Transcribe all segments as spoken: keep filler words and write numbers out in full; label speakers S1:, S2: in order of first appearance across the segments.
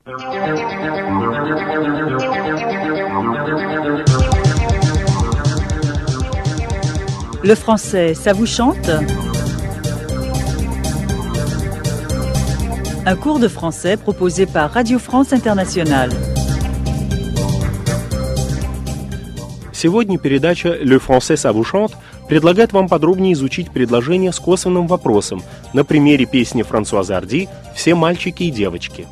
S1: Le français, ça vous chante? Un cours de français proposé par Radio France Internationale.
S2: Сегодня передача «Le français, ça vous chante» предлагает вам подробнее изучить предложение с косвенным вопросом на примере песни Франсуазы Арди «Все мальчики и девочки».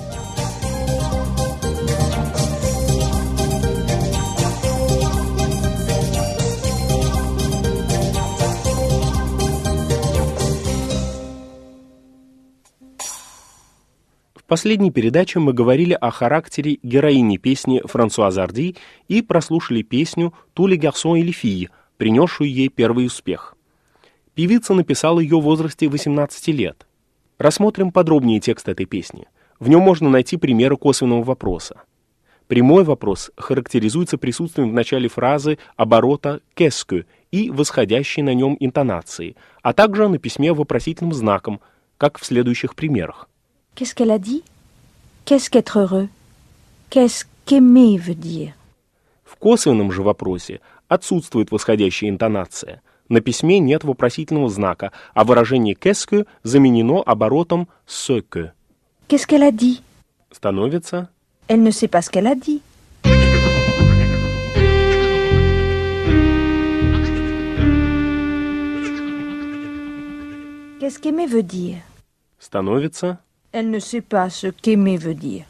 S2: В последней передаче мы говорили о характере героини песни Франсуазы Арди и прослушали песню «Tous les garçons et les filles», принесшую ей первый успех. Певица написала ее в возрасте восемнадцати лет. Рассмотрим подробнее текст этой песни. В нем можно найти примеры косвенного вопроса. Прямой вопрос характеризуется присутствием в начале фразы оборота «qu'est-ce que» и восходящей на нем интонации, а также на письме вопросительным знаком, как в следующих примерах.
S3: Qu'est-ce qu'elle a dit? Qu'est-ce qu'être heureux? Qu'est-ce qu'aimer veut dire?
S2: В косвенном же вопросе отсутствует восходящая интонация. На письме нет вопросительного знака, а выражение «qu'est-ce que» заменено оборотом «ce que».
S3: Qu'est-ce qu'elle a dit?
S2: Становится
S3: Elle ne sait pas ce qu'elle a dit. Qu'est-ce qu'aimer veut dire?
S2: становится
S3: Elle ne sait pas ce qu'aimer veut dire.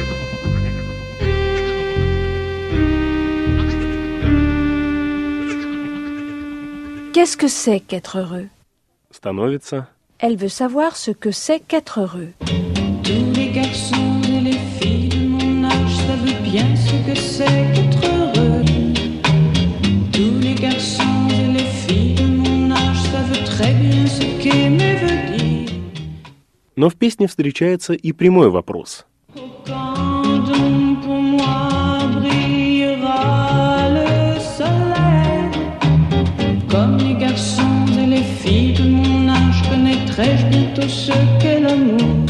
S3: Qu'est-ce que c'est qu'être heureux?
S2: становится
S3: Elle veut savoir ce que c'est qu'être heureux.
S4: Tous les garçons et les filles de mon âge savent bien ce que c'est qu'être heureux. Tous les garçons et les filles de mon âge savent très bien ce qu'aimer veut dire.
S2: Но в песне встречается и прямой вопрос.
S4: Quand donc pour moi brillera le soleil, comme les garçons et les filles de mon âge, connaîtrai-je bientôt ce qu'est l'amour.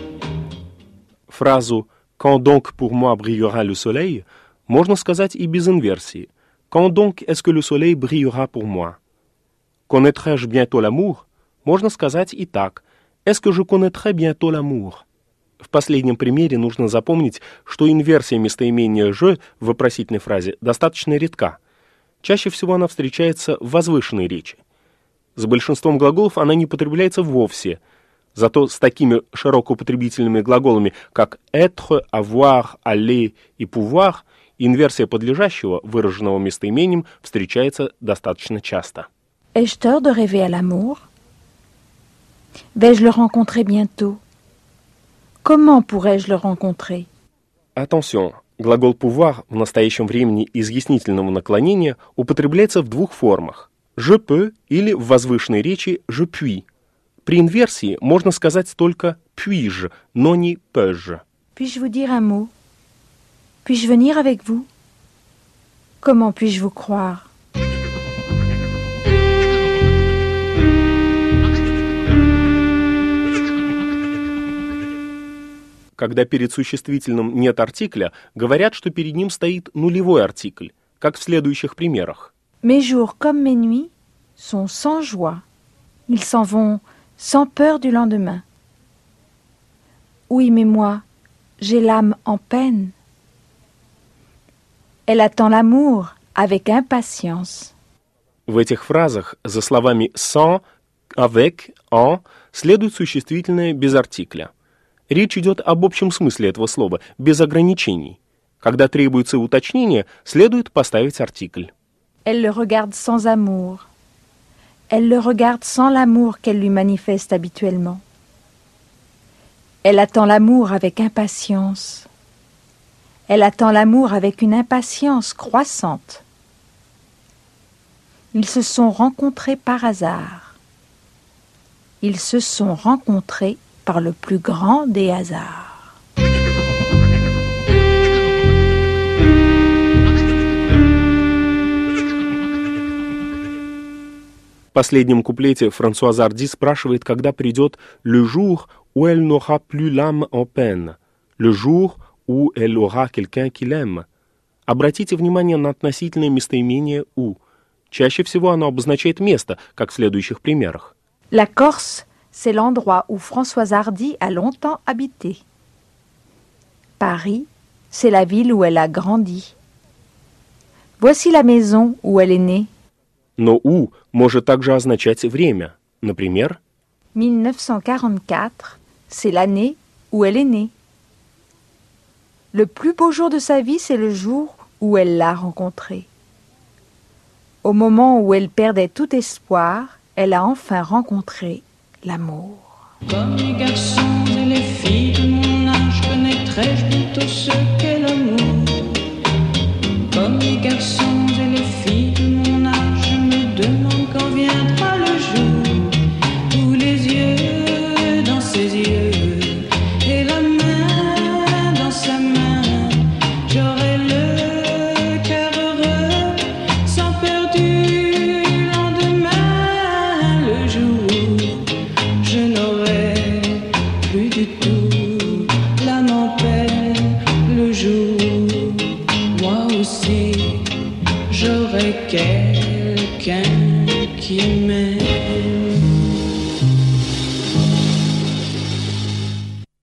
S2: Фразу «Quand donc pour moi brillera le soleil» можно сказать и без инверсии. «Quand donc est-ce que le soleil brillera pour moi?» «Connaîtrai-je bientôt l'amour» можно сказать и так. «Est-ce que je connaîtrai bientôt l'amour?» В последнем примере нужно запомнить, что инверсия местоимения «je» в вопросительной фразе достаточно редка. Чаще всего она встречается в возвышенной речи. С большинством глаголов она не употребляется вовсе, зато с такими широкоупотребительными глаголами, как être, avoir, aller и pouvoir, инверсия подлежащего, выраженного местоимением, встречается достаточно часто.
S3: Ai-je tort de rêver à l'amour? Vais-je le rencontrer bientôt? Comment pourrais-je le rencontrer?
S2: Attention, глагол pouvoir в настоящем времени изъяснительного наклонения употребляется в двух формах. Je peux или в возвышенной речи je puis. При инверсии можно сказать только puis-je, но не peux-je.
S3: Puis-je vous dire un mot? Puis-je venir avec vous? Comment puis-je vous croire?
S2: Когда перед существительным нет артикля, говорят, что перед ним стоит нулевой артикль, как в следующих примерах.
S3: Mes jours comme mes nuits sont sans joie. Ils s'en vont sans peur du lendemain. Oui, mais moi, j'ai l'âme en peine. Elle attend l'amour avec impatience.
S2: В этих фразах за словами sans, avec, en следует существительное без артикля. Речь идет об общем смысле этого слова, без ограничений. Когда требуется уточнение, следует поставить артикль.
S3: Elle le regarde sans amour. Elle le regarde sans l'amour qu'elle lui manifeste habituellement. Elle attend l'amour avec impatience. Elle attend l'amour avec une impatience croissante. Ils se sont rencontrés par hasard. Ils se sont rencontrés par le plus grand des hasards.
S2: В последнем куплете Франсуаза Арди спрашивает, когда придет «le jour où elle n'aura plus l'âme en peine», le jour où elle aura quelqu'un qui l'aime. Обратите внимание на относительное местоимение «у». Чаще всего оно обозначает место, как в следующих примерах.
S3: La Corse, c'est l'endroit où Françoise Hardy a longtemps habité. Paris, c'est la ville où elle a grandi. Voici la maison où elle est née.
S2: Но «у» может также означать время. Например,
S3: mille neuf cent quarante-quatre, c'est l'année où elle est née. Le plus beau jour de sa vie, c'est le jour où elle l'a rencontré. Au moment où elle perdait tout espoir, elle a enfin rencontré l'amour.
S4: Comme les garçons et les filles de mon âge, connaîtrais-je bientôt ce qu'est l'amour. Comme les garçons et les filles de mon âge, je me demande quand viendra le jour où les yeux dans ses yeux et la main dans sa main, j'aurai le cœur heureux, sans peur du lendemain, le jour où je n'aurai plus du tout l'âme en peine, le jour où moi aussi j'aurai quelqu'un qui m'aime.